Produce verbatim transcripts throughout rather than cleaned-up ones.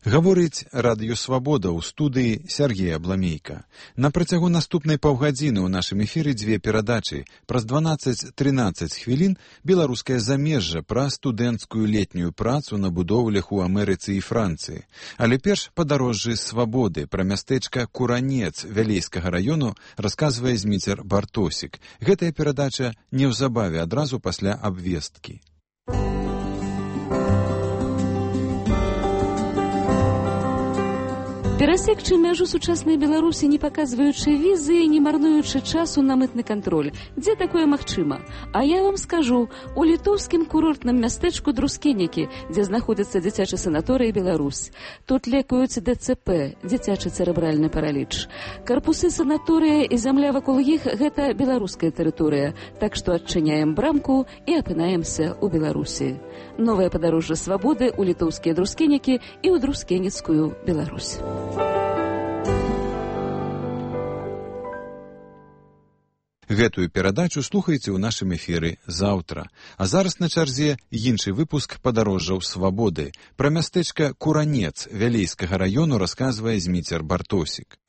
Гаворыць радыё «Свабода» ў студыі Сергей Абламейка. На працягу наступнай паўгадзіны ў нашым эфіры дзве перадачы. Праз дванаццаць-трынаццаць хвілін беларускае замежжа пра студэнцкую летнюю працу на будоўлях у Амерыцы і Францыі. Але перш падарожжы «Свабоды» пра мястэчка Куранец Вялейскага раёну расказвае Зміцер Бартосік. Гэтая перадача неўзабаве адразу пасля абвесткі. Перасекчы мяжу сучаснай Беларусі, не паказваючы візы і не марнуючы часу на мытны кантроль. Дзе такое магчыма? А я вам скажу, у літоўскім курортным мястэчку Друскенікі, дзе знаходзіцца дзіцячы санаторый «Беларусь». Тут лекуюць дэ цэ пэ, дзіцячы цэрэбральны параліч. Карпусы санаторыя і зямля вакол іх – гэта беларуская тэрыторыя. Так што адчыняем брамку і апынаемся ў Беларусі. Новае падарожжа «Свабоды» ў літоўскія Друскенікі і ў Друскеніцкую Беларусь. Гэтую перадачу слухайце ў нашым эфіры заўтра. А зараз на чарзе іншы выпуск падарожжаў «Свабоды». Пра мястэчка Куранец Вялейскага раёну расказвае Зміцер Бартосік.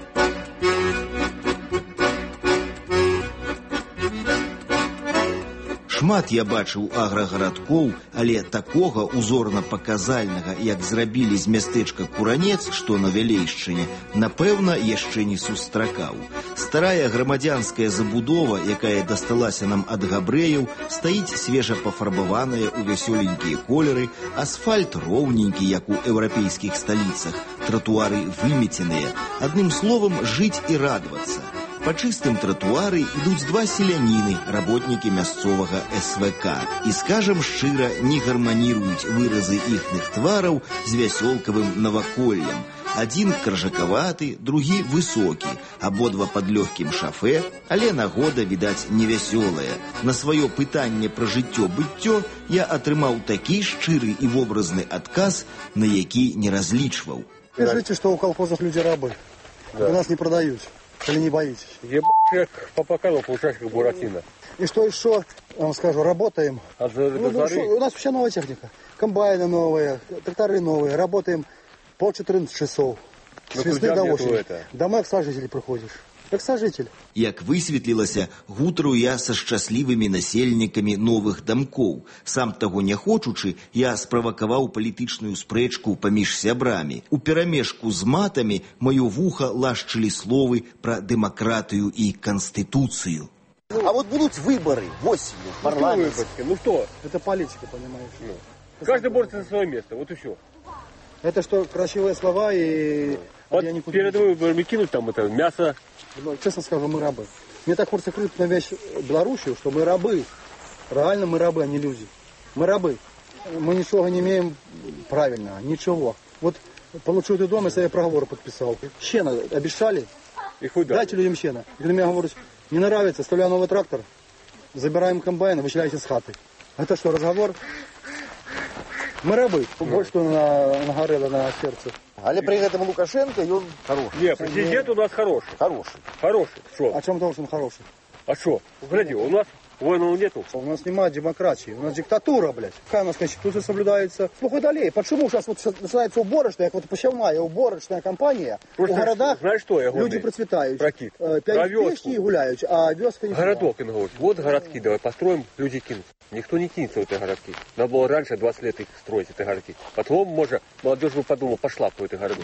Шмат я бачыў аграгарадкоў, але такога узорна-паказальнага, як зрабілі з мястэчка Куранец, што на Вялейшчыне, напэўна, яшчэ не сустракаў. Старая грамадзянская забудова, якая дасталася нам ад габрэяў, стаіць свежа пафарбаваная ў вясёленькія колеры, асфальт роўненькі, як у еўрапейскіх сталіцах, тратуары вымеценыя. Адным словам, жыць і радавацца. Па чыстым тратуары ідуць два селяніны, работнікі мясцовага эс вэ ка. І, скажам шчыра, не гарманіруюць выразы іхных твараў з вясёлкавым наваколлем. Адзін каржакаваты, другі высокі, абодва пад лёгкім шафе, але нагода, відаць, невясёлая. На сваё пытанне пра жыццё-быццё я атрымаў такі шчыры і вобразны адказ, на які не разлічваў. Скажите, что у колхозов люди рабы. Да. У нас не продают. Или не боитесь? Ебать, как по покалу получаешь, как Буратино. И что еще, я вам скажу, работаем. А за, ну, ну, шо, у нас вообще новая техника. Комбайны новые, тракторы новые. Работаем по четырнадцать часов. С весны до осени. Домой как сожитель приходишь. Как сожитель. Як высветлілася, гутару я са шчаслівымі насельнікамі новых дамкоў. Сам таго не хочучы, я справакаваў палітычную спрэчку паміж сябрамі. У перамешку з матамі маё вуха лашчылі словы пра дэмакратыю і канстытуцыю. А вот будут выборы осенью в парламенте. Ну что? Это политика, понимаешь? Ну. Каждый борется за свое место, вот и все. Это что, красивые слова и... Вот перед выборами кинуть там это мясо. Честно скажу, мы рабы. Мне так хочется крыть на вещь Белоруссию, что мы рабы. Реально мы рабы, а не люди. Мы рабы. Мы ничего не имеем правильного, ничего. Вот получил ты дом, я себе проговор подписал. Щена обещали. Дайте людям щена. И на меня говорят, не нравится, оставляю новый трактор, забираем комбайн, выселяйте с хаты. Это что, разговор? Мы рабы. Больше что на, нагорело на сердце. Але при этом Лукашенко, и он хороший. Нет, президент у нас хороший. Хороший. Хороший. Что? А чем того, что он хороший? А что? Гляди, у нас войны нету. У нас нема демократии, у нас диктатура, блядь. Какая у нас конституция соблюдается? Слухай далее, почему сейчас вот начинается уборочная, как вот посевная уборочная кампания, просто у городах знаешь, что, я люди процветают. Прокид. Пешки гуляют, а вёска не городок, он говорит, вот городки давай построим, люди кинут. Никто не кинется в эти городки. Надо было раньше двадцать лет их строить, эти городки. Потом, может, молодежь бы подумала, пошла по этой городку.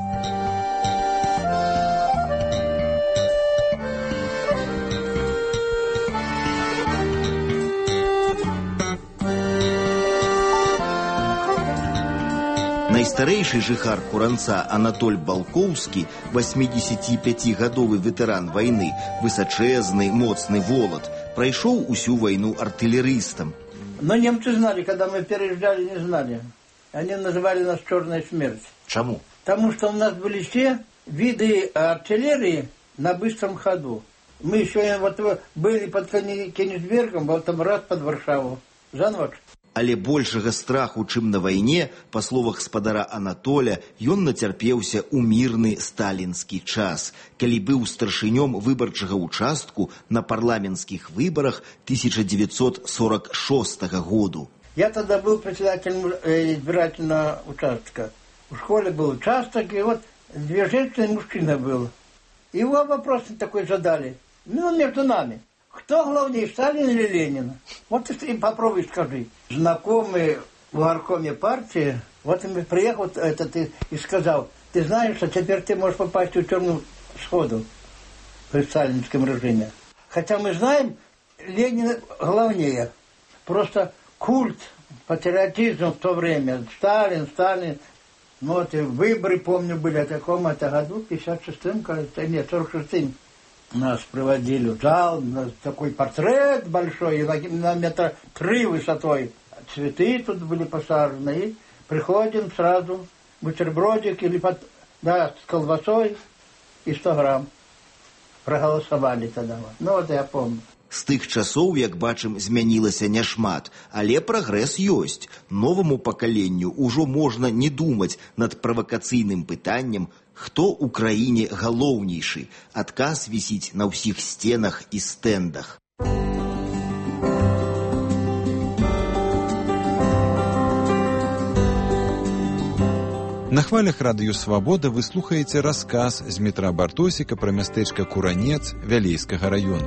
Найстарэйшы жыхар Куранца Анатоль Балкоўскі, восьмидесятипятигадовы ветэран вайны, высачэзны, моцны волат, прайшоў усю вайну артиллеристом. Но немцы знали, когда мы переезжали, не знали. Они называли нас «Черная смерть». Чему? Потому что у нас были все виды артиллерии на быстром ходу. Мы еще вот были под Кенигсбергом, вот там раз под Варшаву. За ночь. Але большага страху, чым на вайне, па словах спадара Анатоля, ён нацярпеўся ў мірны сталінскі час, калі быў старшынём выбарчага участку на парламенцкіх выбарах тысяча девятьсот сорок шестого году. Я тогда был председателем избирательного участка. В школе был участок, и вот две женщины и мужчина был. Его вопрос такой задали. Ну, между нами. Кто главнее, Сталин или Ленин? Вот ты попробуй скажи. Знакомый в горкоме партии, вот он приехал этот и, и сказал, ты знаешь, что теперь ты можешь попасть в тюрьму сходу при сталинском режиме. Хотя мы знаем, Ленин главнее. Просто культ, патриотизм в то время. Сталин, Сталин. Ну вот и выборы, помню, были в таком-то году, пятьдесят шестым, кажется, нет, сорок шестым. Нас приводили в зал, такой портрет большой, на, на метра три высотой. Цветы тут были посажены. И приходим сразу, бутербродик или под, да, с колбасой и сто грамм. Проголосовали тогда. Ну вот я помню. З тых часоў, як бачым, змянілася няшмат, але прагрэс ёсць. Новаму пакаленню ўжо можна не думаць над правакацыйным пытаннем, хто ў краіне галоўнейшы. Адказ вісіць на ўсіх сценах і стэндах. На хвалях радыё «Свабода» вы слухаеце расказ з метра Бартосіка пра мястэчка Куранец Вялейскага раёну.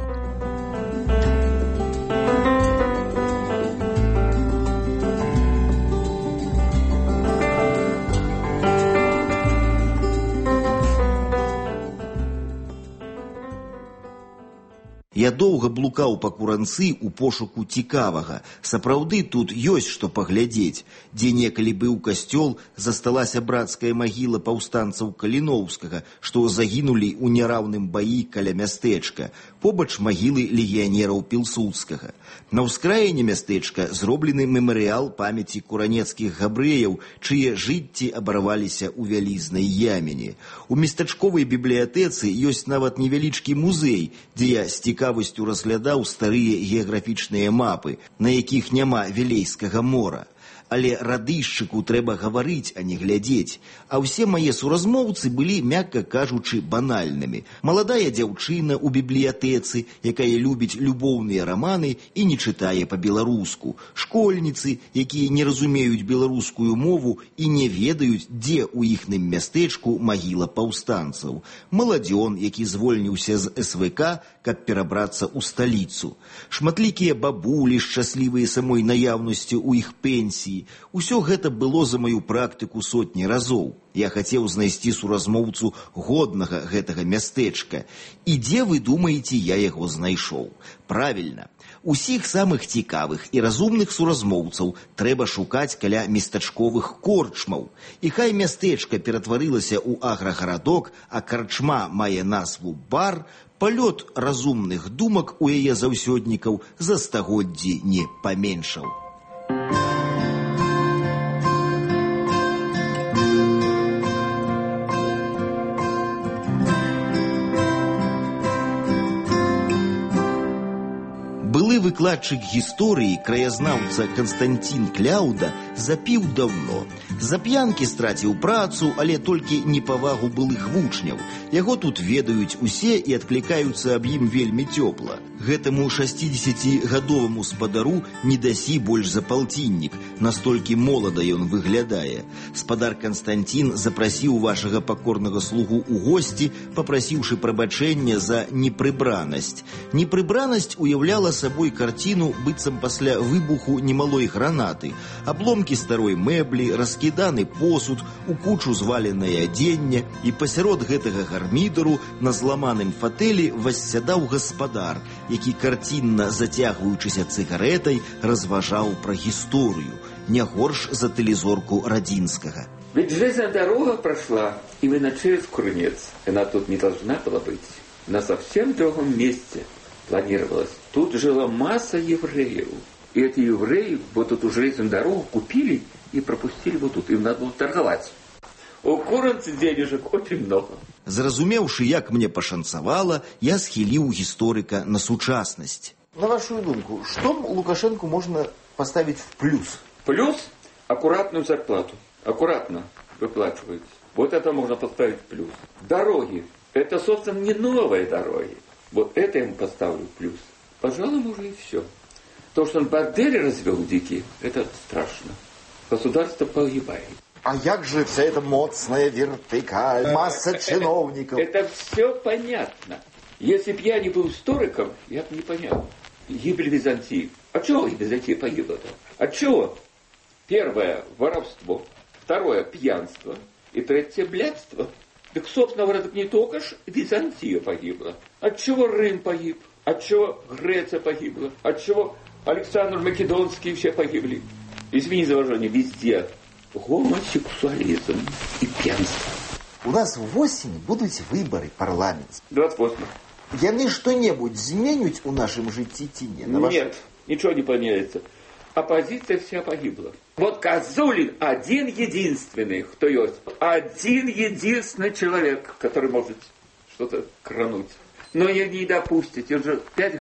Я доўга блукаў па Куранцы ў пошуку цікавага. Сапраўды тут ёсць што паглядзець. Дзе некалі быў касцёл, засталася брацкая магіла паўстанцаў Каліноўскага, што загінулі ў нераўным баі каля мястэчка. Побач магілы легіянераў Пілсудскага. На ўскраіне мястэчка зроблены мемарыял памяці куранецкіх габрэяў, чые жыцці абарваліся ў вялізнай яміне. У местачковай бібліятэцы ёсць нават невялічкі музей, дзе я з цікавасцю разглядаў старыя геаграфічныя мапы, на якіх няма Вілейскага мора. Але радышчыку трэба гаварыць, а не глядзець. А ўсе мае суразмоўцы былі, мякка кажучы, банальнымі. Маладая дзяўчына ў бібліятэцы, якая любіць любоўныя раманы і не чытае па-беларуску. Школьніцы, якія не разумеюць беларускую мову і не ведаюць, дзе ў іхным мястэчку магіла паўстанцаў. Маладзён, які звольніўся з эс вэ ка, каб перабрацца ў сталіцу. Шматлікія бабулі, шчаслівыя самой наяўнасцю ў іх пенсіі. Усё гэта было за маю практыку сотні разоў. Я хацеў знайсці суразмоўцу годнага гэтага мястэчка. І дзе, вы думаеце, я яго знайшоў? Правільна. Усіх самых цікавых і разумных суразмоўцаў трэба шукаць каля местачковых корчмаў. І хай мястэчка ператварылася ў аграгарадок, а карчма мае назву бар, палёт разумных думак у яе заўсёднікаў за стагоддзі не паменшаў. Былы выкладчык гісторыі, краязнаўца Канстантін Кляўда запіў даўно. За п'янкі страціў працу, але толькі непавагу былых вучняў. Яго тут ведаюць усе і адклікаюцца аб ім вельмі цёпла. Гэтаму шасцідзесяцігадоваму спадару не дасі больш за палціннік, настолькі молада ён выглядае. Спадар Канстантін запрасіў вашага пакорнага слугу ў госці, папрасіўшы прабачэння за непрыбранасць. Непрыбранасць уяўляла сабой карціну быццам пасля выбуху немалой гранаты. Абломкі старой мэблі, раскіданы посуд, у кучу зваленае адзенне, і пасярод гэтага гармідару на зламаным фатэлі воссядаў гаспадар, які карцінна зацягваючыся цыгарэтай разважаў пра гісторыю, не горш за тэлезорку Радзінскага. Ведь железная дорога прошла именно через Куранец. Она тут не должна была быть. На совсем другом месте планировалось. Тут жила масса евреев. И эти евреи вот эту железную дорогу купили и пропустили вот тут. Им надо было торговать. У Куранца денежек очень много. Зразумеўшы, як мне пашанцавала, я схіліў гісторыка на сучаснасць. На вашу думку, что Лукашенко можно поставить в плюс? Плюс аккуратную зарплату. Аккуратно выплачивается. Вот это можно поставить в плюс. Дороги. Это, собственно, не новые дороги. Вот это я ему поставлю в плюс. Пожалуй, уже и все. То, что он бордели развел дикие, это страшно. Государство погибает. А як же вся эта моцная вертикаль, масса чиновников? Это все понятно. Если б я не был историком, я бы не понял. Гибель Византии. От чего Византия погибла-то? От чего? Первое – воровство. Второе – пьянство. И третье – блядство. Так, собственно говоря, так не только ж Византия погибла. От чего Рим погиб? От чего Греция погибла? От чего Александр Македонский все погибли? Извини за выражение, везде гомосексуализм и пьянство. У нас в осень будут выборы парламентские. двадцать восьмого. Яны что-нибудь зменюць у нашем житті ці не? На ваш... Нет, ничего не поменяется. Оппозиция вся погибла. Вот Козулин один единственный, кто есть. Один единственный человек, который может что-то крануть. Но я не допустить. Он же пять